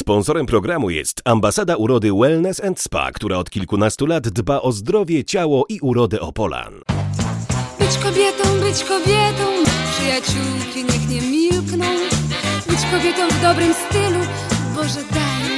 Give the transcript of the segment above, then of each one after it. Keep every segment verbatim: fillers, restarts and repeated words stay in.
Sponsorem programu jest Ambasada Urody Wellness and Spa, która od kilkunastu lat dba o zdrowie, ciało i urodę Opolan. Być kobietą, być kobietą, przyjaciółki niech nie milkną. Być kobietą w dobrym stylu, Boże daj.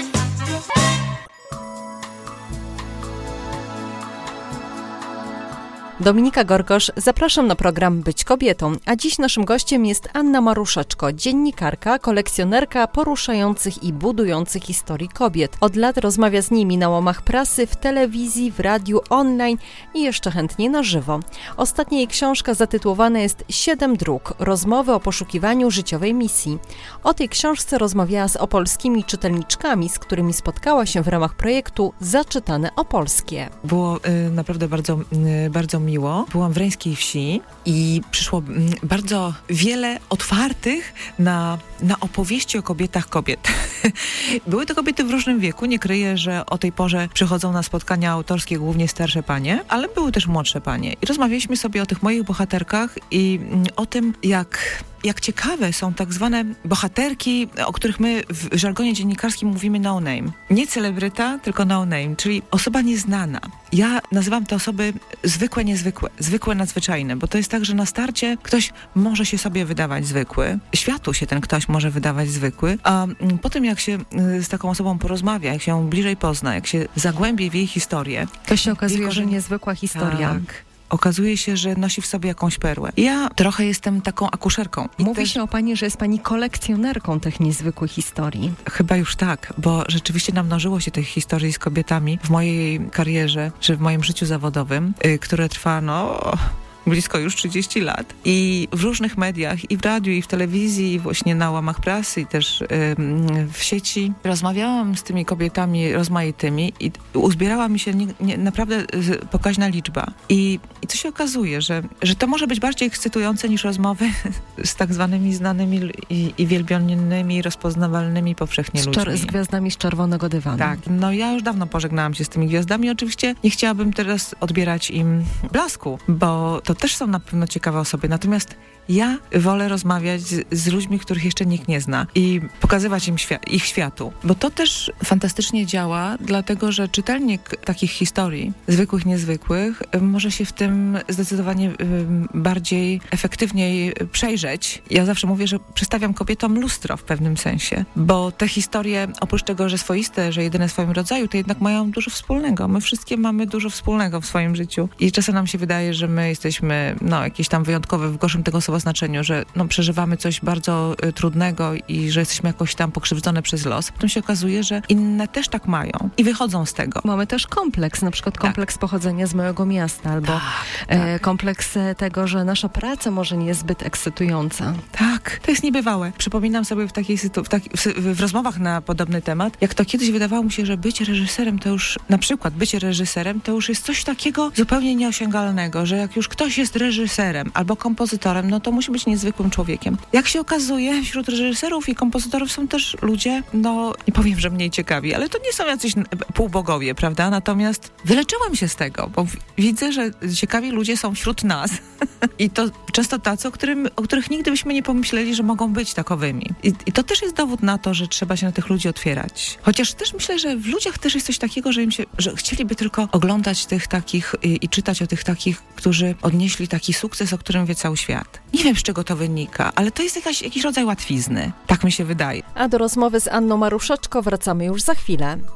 Dominika Gorgosz, zapraszam na program Być kobietą, a dziś naszym gościem jest Anna Maruszeczko, dziennikarka, kolekcjonerka poruszających i budujących historii kobiet. Od lat rozmawia z nimi na łamach prasy, w telewizji, w radiu, online i jeszcze chętnie na żywo. Ostatnia jej książka zatytułowana jest Siedem dróg – rozmowy o poszukiwaniu życiowej misji. O tej książce rozmawiała z opolskimi czytelniczkami, z którymi spotkała się w ramach projektu Zaczytane Opolskie. Było y, naprawdę bardzo, y, bardzo miło. Byłam w Reńskiej Wsi i przyszło bardzo wiele otwartych na, na opowieści o kobietach kobiet. Były to kobiety w różnym wieku. Nie kryję, że o tej porze przychodzą na spotkania autorskie głównie starsze panie, ale były też młodsze panie. I rozmawialiśmy sobie o tych moich bohaterkach i o tym, jak... jak ciekawe są tak zwane bohaterki, o których my w żargonie dziennikarskim mówimy no name. Nie celebryta, tylko no name, czyli osoba nieznana. Ja nazywam te osoby zwykłe, niezwykłe, zwykłe, nadzwyczajne, bo to jest tak, że na starcie ktoś może się sobie wydawać zwykły, światu się ten ktoś może wydawać zwykły, a potem jak się z taką osobą porozmawia, jak się ją bliżej pozna, jak się zagłębi w jej historię, to się okazuje, że niezwykła historia. Tak. Okazuje się, że nosi w sobie jakąś perłę. Ja trochę jestem taką akuszerką. I Mówi też... się o pani, że jest pani kolekcjonerką tych niezwykłych historii. Chyba już tak, bo rzeczywiście namnożyło się tych historii z kobietami w mojej karierze, czy w moim życiu zawodowym, yy, które trwa, no... blisko już trzydzieści lat i w różnych mediach, i w radiu, i w telewizji, i właśnie na łamach prasy, i też ym, w sieci. Rozmawiałam z tymi kobietami rozmaitymi i uzbierała mi się nie, nie, naprawdę pokaźna liczba. I, i to się okazuje, że, że to może być bardziej ekscytujące niż rozmowy z tak zwanymi znanymi i, i wielbionymi, rozpoznawalnymi powszechnie z ludźmi. Czor- z gwiazdami z czerwonego dywanu. Tak, no ja już dawno pożegnałam się z tymi gwiazdami. Oczywiście nie chciałabym teraz odbierać im blasku, bo to też są na pewno ciekawe osoby, natomiast ja wolę rozmawiać z, z ludźmi, których jeszcze nikt nie zna i pokazywać im świat, ich światu, bo to też fantastycznie działa, dlatego że czytelnik takich historii, zwykłych, niezwykłych, może się w tym zdecydowanie bardziej efektywniej przejrzeć. Ja zawsze mówię, że przedstawiam kobietom lustro w pewnym sensie, bo te historie, oprócz tego, że swoiste, że jedyne w swoim rodzaju, to jednak mają dużo wspólnego. My wszystkie mamy dużo wspólnego w swoim życiu i czasem nam się wydaje, że my jesteśmy no, jakieś tam wyjątkowe w gorszym tego słowa znaczeniu, że no, przeżywamy coś bardzo y, trudnego i że jesteśmy jakoś tam pokrzywdzone przez los. Potem się okazuje, że inne też tak mają i wychodzą z tego. Mamy też kompleks, na przykład kompleks tak. pochodzenia z małego miasta, albo tak, e, tak. kompleks tego, że nasza praca może nie jest zbyt ekscytująca. Tak, to jest niebywałe. Przypominam sobie w takiej sytu- w, taki, w, w rozmowach na podobny temat, jak to kiedyś wydawało mi się, że bycie reżyserem to już, na przykład bycie reżyserem to już jest coś takiego zupełnie nieosiągalnego, że jak już ktoś jest reżyserem albo kompozytorem, no to musi być niezwykłym człowiekiem. Jak się okazuje, wśród reżyserów i kompozytorów są też ludzie, no nie powiem, że mniej ciekawi, ale to nie są jacyś półbogowie, prawda? Natomiast wyleczyłam się z tego, bo w- widzę, że ciekawi ludzie są wśród nas i to często tacy, o, którym, o których nigdy byśmy nie pomyśleli, że mogą być takowymi. I, I to też jest dowód na to, że trzeba się na tych ludzi otwierać. Chociaż też myślę, że w ludziach też jest coś takiego, że im się, że chcieliby tylko oglądać tych takich i, i czytać o tych takich, którzy odnieśli taki sukces, o którym wie cały świat. Nie wiem, z czego to wynika, ale to jest jakaś, jakiś rodzaj łatwizny. Tak mi się wydaje. A do rozmowy z Anną Maruszeczko wracamy już za chwilę.